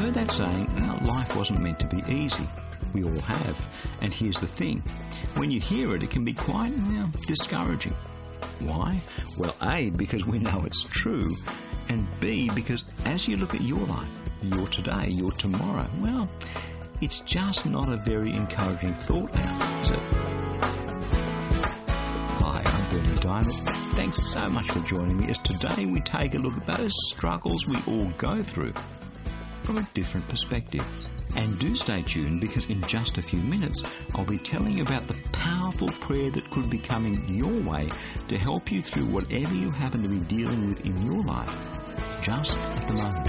heard that saying, well, life wasn't meant to be easy. We all have. And here's the thing. When you hear it, it can be quite discouraging. Why? Well, A, because we know it's true. And B, because as you look at your life, your today, your tomorrow, well, it's just not a very encouraging thought now, is it? Hi, I'm Bernie Diamond. Thanks so much for joining me as today we take a look at those struggles we all go through from a different perspective. And do stay tuned, because in just a few minutes I'll be telling you about the powerful prayer that could be coming your way to help you through whatever you happen to be dealing with in your life just at the moment.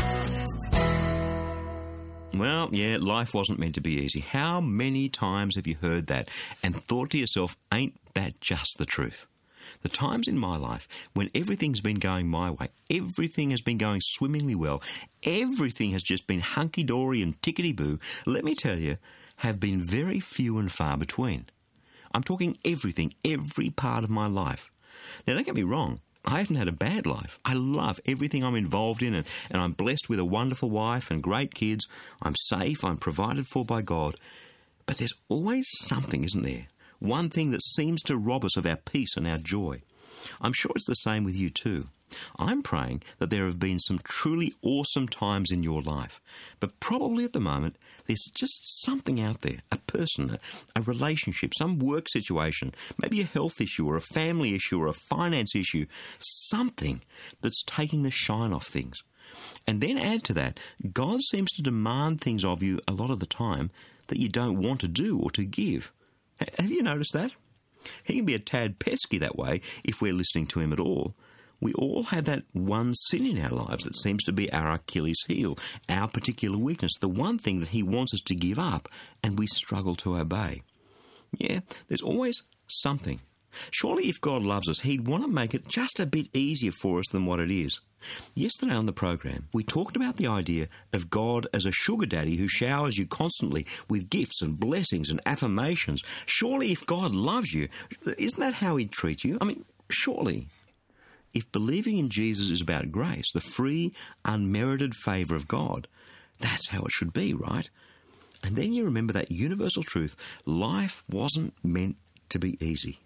Well, yeah, life wasn't meant to be easy. How many times have you heard that and thought to yourself, ain't that just the truth? The times in my life when everything's been going my way, everything has been going swimmingly well, everything has just been hunky-dory and tickety-boo, let me tell you, have been very few and far between. I'm talking everything, every part of my life. Now, don't get me wrong, I haven't had a bad life. I love everything I'm involved in, and I'm blessed with a wonderful wife and great kids. I'm safe, I'm provided for by God. But there's always something, isn't there? One thing that seems to rob us of our peace and our joy. I'm sure it's the same with you too. I'm praying that there have been some truly awesome times in your life, but probably at the moment there's just something out there, a person, a relationship, some work situation, maybe a health issue or a family issue or a finance issue, something that's taking the shine off things. And then add to that, God seems to demand things of you a lot of the time that you don't want to do or to give. Have you noticed that? He can be a tad pesky that way if we're listening to him at all. We all have that one sin in our lives that seems to be our Achilles heel, our particular weakness, the one thing that he wants us to give up and we struggle to obey. Yeah, there's always something. Surely if God loves us, he'd want to make it just a bit easier for us than what it is. Yesterday on the program, we talked about the idea of God as a sugar daddy who showers you constantly with gifts and blessings and affirmations. Surely if God loves you, isn't that how he'd treat you? I mean, surely. If believing in Jesus is about grace, the free, unmerited favour of God, that's how it should be, right? And then you remember that universal truth, life wasn't meant to be easy.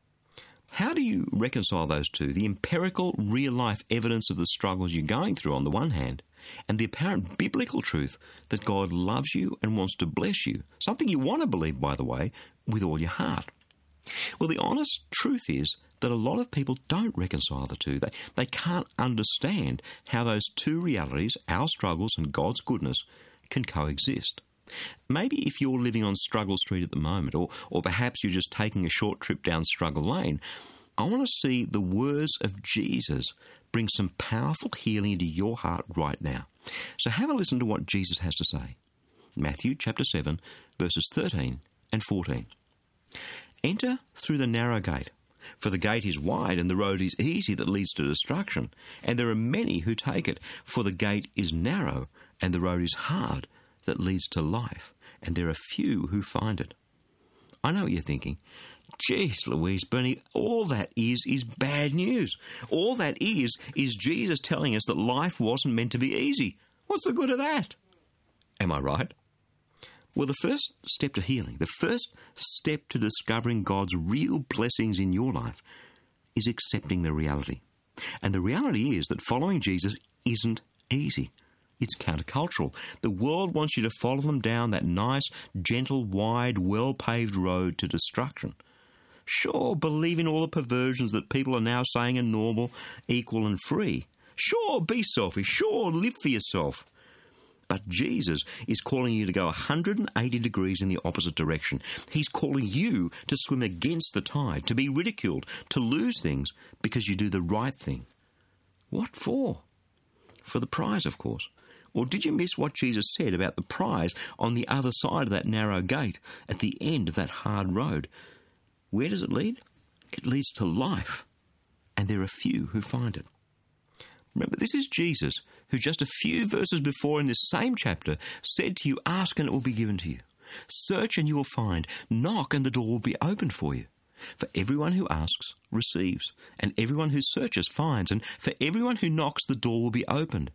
How do you reconcile those two, the empirical, real-life evidence of the struggles you're going through on the one hand, and the apparent biblical truth that God loves you and wants to bless you, something you want to believe, by the way, with all your heart? Well, the honest truth is that a lot of people don't reconcile the two. They can't understand how those two realities, our struggles and God's goodness, can coexist. Maybe if you're living on Struggle Street at the moment, or perhaps you're just taking a short trip down Struggle Lane, I want to see the words of Jesus bring some powerful healing into your heart right now. So have a listen to what Jesus has to say. Matthew chapter 7, verses 13 and 14. Enter through the narrow gate, for the gate is wide and the road is easy that leads to destruction, and there are many who take it, for the gate is narrow and the road is hard that leads to life, and there are few who find it. I know what you're thinking. Geez, Louise, Bernie, all that is bad news. All that is Jesus telling us that life wasn't meant to be easy. What's the good of that? Am I right? Well, the first step to healing, the first step to discovering God's real blessings in your life is accepting the reality. And the reality is that following Jesus isn't easy. It's countercultural. The world wants you to follow them down that nice, gentle, wide, well-paved road to destruction. Sure, believe in all the perversions that people are now saying are normal, equal and free. Sure, be selfish. Sure, live for yourself. But Jesus is calling you to go 180 degrees in the opposite direction. He's calling you to swim against the tide, to be ridiculed, to lose things because you do the right thing. What for? For the prize, of course. Or did you miss what Jesus said about the prize on the other side of that narrow gate, at the end of that hard road? Where does it lead? It leads to life, and there are few who find it. Remember, this is Jesus, who just a few verses before in this same chapter said to you, ask and it will be given to you. Search and you will find. Knock and the door will be opened for you. For everyone who asks receives, and everyone who searches finds, and for everyone who knocks the door will be opened.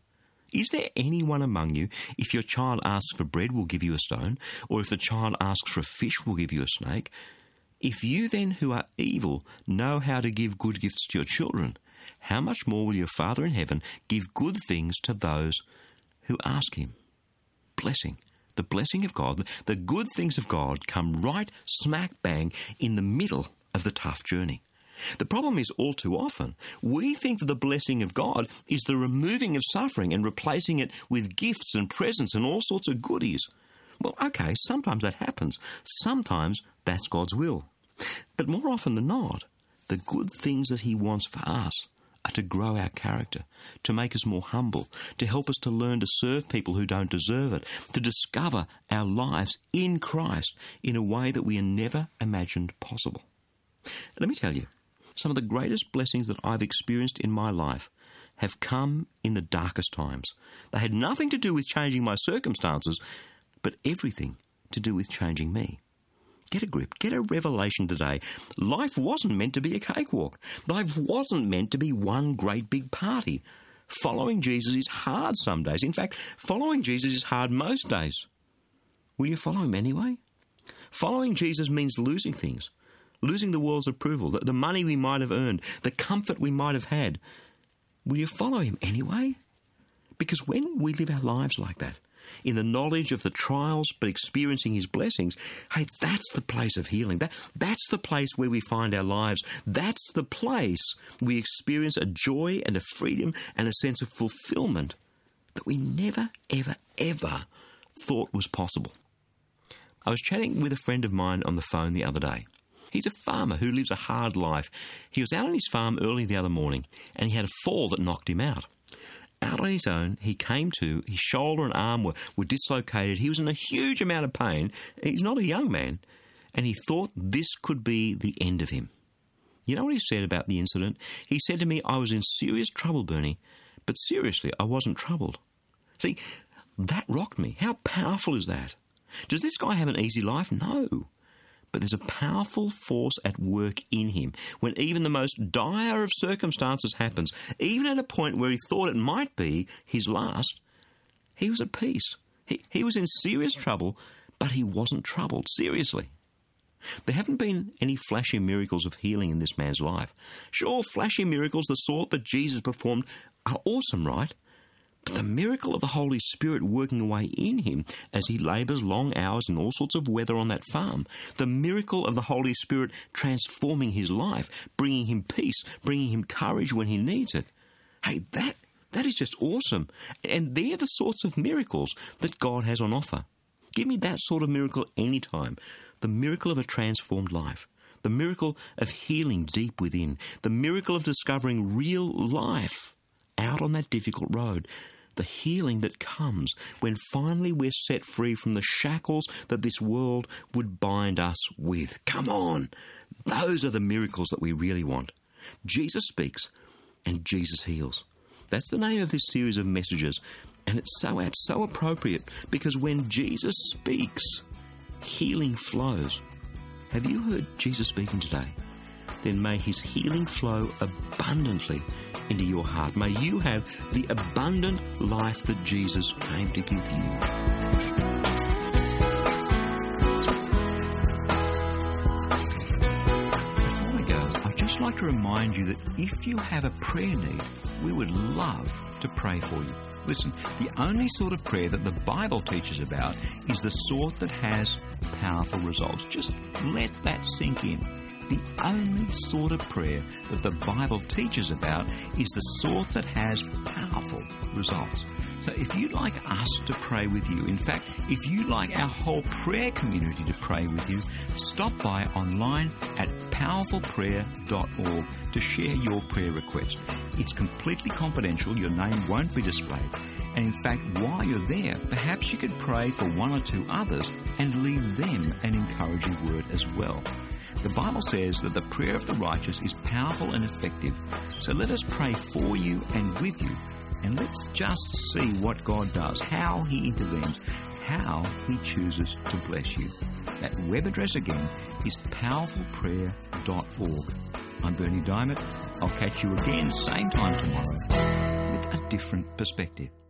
Is there anyone among you, if your child asks for bread, will give you a stone, or if the child asks for a fish, will give you a snake? If you then, who are evil, know how to give good gifts to your children, how much more will your Father in heaven give good things to those who ask him? Blessing. The blessing of God, the good things of God come right smack bang in the middle of the tough journey. The problem is, all too often, we think that the blessing of God is the removing of suffering and replacing it with gifts and presents and all sorts of goodies. Well, okay, sometimes that happens. Sometimes that's God's will. But more often than not, the good things that he wants for us are to grow our character, to make us more humble, to help us to learn to serve people who don't deserve it, to discover our lives in Christ in a way that we had never imagined possible. Let me tell you, some of the greatest blessings that I've experienced in my life have come in the darkest times. They had nothing to do with changing my circumstances, but everything to do with changing me. Get a grip. Get a revelation today. Life wasn't meant to be a cakewalk. Life wasn't meant to be one great big party. Following Jesus is hard some days. In fact, following Jesus is hard most days. Will you follow him anyway? Following Jesus means losing things. Losing the world's approval, the money we might have earned, the comfort we might have had. Will you follow him anyway? Because when we live our lives like that, in the knowledge of the trials but experiencing his blessings, hey, that's the place of healing. That's the place where we find our lives. That's the place we experience a joy and a freedom and a sense of fulfillment that we never, ever, ever thought was possible. I was chatting with a friend of mine on the phone the other day. He's a farmer who lives a hard life. He was out on his farm early the other morning and he had a fall that knocked him out. Out on his own, he came to, his shoulder and arm were dislocated. He was in a huge amount of pain. He's not a young man. And he thought this could be the end of him. You know what he said about the incident? He said to me, I was in serious trouble, Bernie, but seriously, I wasn't troubled. See, that rocked me. How powerful is that? Does this guy have an easy life? No. But there's a powerful force at work in him. When even the most dire of circumstances happens, even at a point where he thought it might be his last, he was at peace. He was in serious trouble, but he wasn't troubled, seriously. There haven't been any flashy miracles of healing in this man's life. Sure, flashy miracles, the sort that Jesus performed, are awesome, right? But the miracle of the Holy Spirit working away in him as he labours long hours in all sorts of weather on that farm, the miracle of the Holy Spirit transforming his life, bringing him peace, bringing him courage when he needs it. Hey, that is just awesome. And they're the sorts of miracles that God has on offer. Give me that sort of miracle anytime. The miracle of a transformed life. The miracle of healing deep within. The miracle of discovering real life out on that difficult road. The healing that comes when finally we're set free from the shackles that this world would bind us with. Come on! Those are the miracles that we really want. Jesus speaks and Jesus heals. That's the name of this series of messages, and it's so apt, so appropriate, because when Jesus speaks, healing flows. Have you heard Jesus speaking today? Then may his healing flow abundantly into your heart. May you have the abundant life that Jesus came to give you. Before we go, I'd just like to remind you that if you have a prayer need, we would love to pray for you. Listen, the only sort of prayer that the Bible teaches about is the sort that has powerful results. Just let that sink in. The only sort of prayer that the Bible teaches about is the sort that has powerful results. So if you'd like us to pray with you, in fact, if you'd like our whole prayer community to pray with you, stop by online at powerfulprayer.org to share your prayer request. It's completely confidential. Your name won't be displayed. And in fact, while you're there, perhaps you could pray for one or two others and leave them an encouraging word as well. The Bible says that the prayer of the righteous is powerful and effective. So let us pray for you and with you. And let's just see what God does, how he intervenes, how he chooses to bless you. That web address again is powerfulprayer.org. I'm Bernie Diamond. I'll catch you again same time tomorrow with a different perspective.